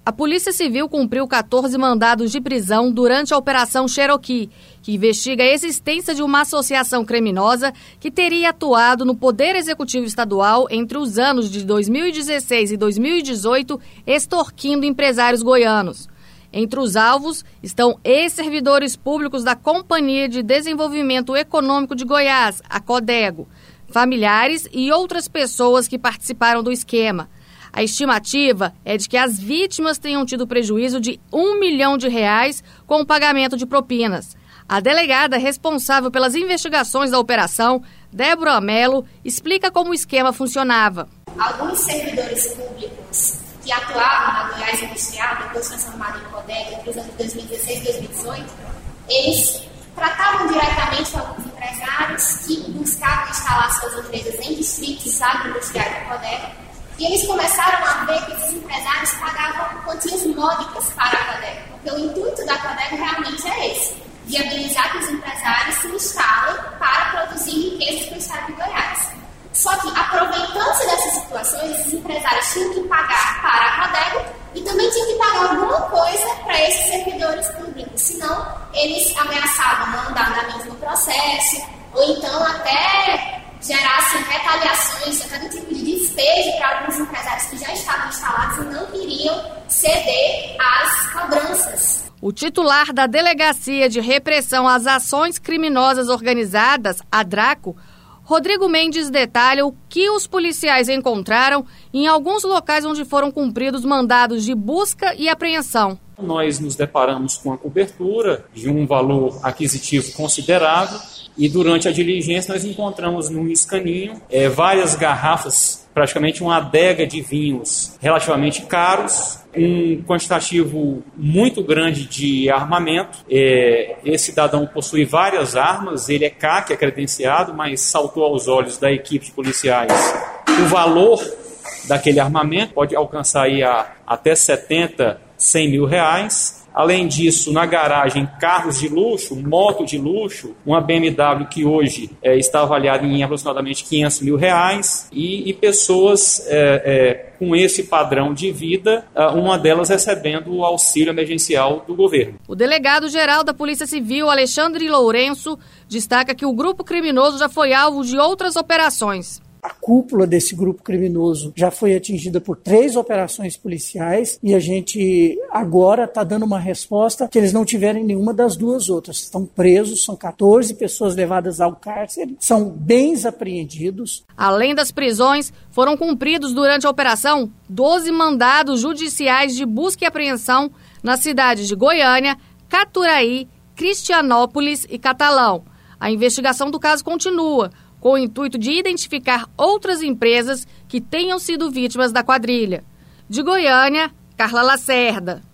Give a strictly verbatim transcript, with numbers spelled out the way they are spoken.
A Polícia Civil cumpriu quatorze mandados de prisão durante a Operação Cherokee, que investiga a existência de uma associação criminosa que teria atuado no Poder Executivo Estadual entre os anos de dois mil e dezesseis e dois mil e dezoito, extorquindo empresários goianos. Entre os alvos estão ex-servidores públicos da Companhia de Desenvolvimento Econômico de Goiás, a Codego, familiares e outras pessoas que participaram do esquema. A estimativa é de que as vítimas tenham tido prejuízo de um milhão de reais com o pagamento de propinas. A delegada responsável pelas investigações da operação, Débora Mello, explica como o esquema funcionava. Alguns servidores públicos que atuavam na Goiás Industrial, depois transformado em Codego, entre os anos dois mil e dezesseis e dois mil e dezoito, eles tratavam diretamente com alguns empresários que buscavam instalar suas empresas em distritos agroindustriais da Codego. E eles começaram a ver que esses empresários pagavam quantias módicas para a Codego, porque o intuito da Codego realmente é esse, viabilizar que os empresários se instalem para produzir riquezas para o estado de Goiás. Só que, aproveitando-se dessas situações, esses empresários tinham que pagar para a Codego e também tinham que pagar alguma coisa para esses servidores públicos, senão eles ameaçavam não andar na mesma processo, ou então até gerassem retaliações, até do tipo de despejo para alguns empresários que já estavam instalados e não queriam ceder às cobranças. O titular da Delegacia de Repressão às Ações Criminosas Organizadas, a DRACO, Rodrigo Mendes, detalha o que os policiais encontraram em alguns locais onde foram cumpridos mandados de busca e apreensão. Nós nos deparamos com a cobertura de um valor aquisitivo considerável e durante a diligência nós encontramos num escaninho é, várias garrafas, praticamente uma adega de vinhos relativamente caros, um quantitativo muito grande de armamento. É, esse cidadão possui várias armas, ele é C A C, é credenciado, mas saltou aos olhos da equipe de policiais o valor daquele armamento, pode alcançar aí a, até setenta, cem mil reais. Além disso, na garagem, carros de luxo, moto de luxo, uma B M W que hoje é, está avaliada em aproximadamente quinhentos mil reais e, e pessoas é, é, com esse padrão de vida, uma delas recebendo o auxílio emergencial do governo. O delegado-geral da Polícia Civil, Alexandre Lourenço, destaca que o grupo criminoso já foi alvo de outras operações. A cúpula desse grupo criminoso já foi atingida por três operações policiais e a gente agora está dando uma resposta que eles não tiveram nenhuma das duas outras. Estão presos, são quatorze pessoas levadas ao cárcere, são bens apreendidos. Além das prisões, foram cumpridos durante a operação doze mandados judiciais de busca e apreensão nas cidades de Goiânia, Caturaí, Cristianópolis e Catalão. A investigação do caso continua, com o intuito de identificar outras empresas que tenham sido vítimas da quadrilha. De Goiânia, Carla Lacerda.